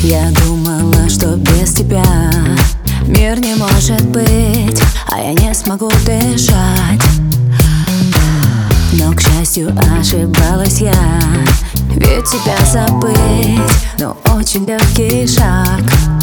Я думала, что без тебя мир не может быть, а я не смогу дышать. Но, к счастью, ошибалась я, ведь тебя забыть, но очень легкий шаг.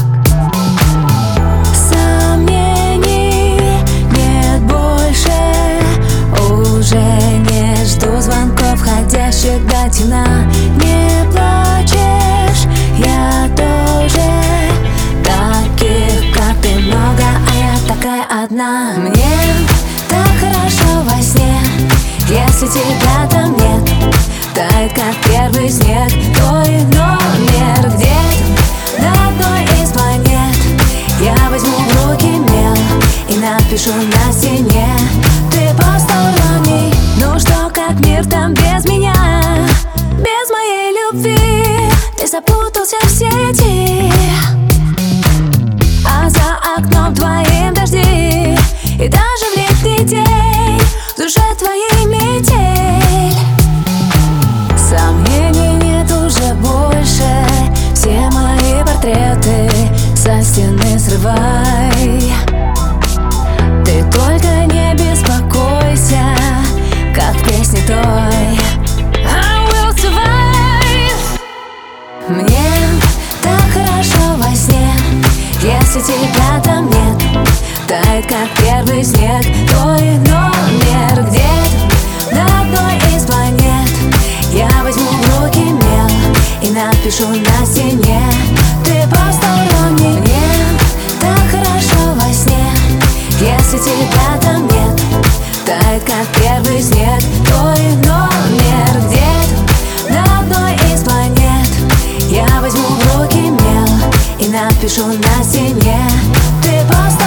Сомнений нет больше, уже не жду звонков, входящих до темна. Не плачешь, я тоже, таких как ты много, а я такая одна. Мне так хорошо во сне, если тебя там нет. Тает, как первый снег, твой номер где-то на одной из планет. Я возьму в руки мел и напишу на стене: ты посторонний, ну что, как мир там без меня? Без моей любви ты запутался в сети, а за окном твоим дожди, и даже в летний день в душе твоей метель. Сомнений нет уже больше, все мои портреты со стены срывай. Ты только не беспокойся, как в песне той I will survive. Мне так хорошо во сне, если тебя там нет. Тает, как первый снег, твой номер где-то на одной из планет. Я возьму в руки мел и напишу на стене: ты посторонний. Мне так хорошо во сне, если тебя там нет. Тает, как первый снег, твой номер где-то на одной из планет. Я возьму в руки мел и напишу на стене: ты посторонний.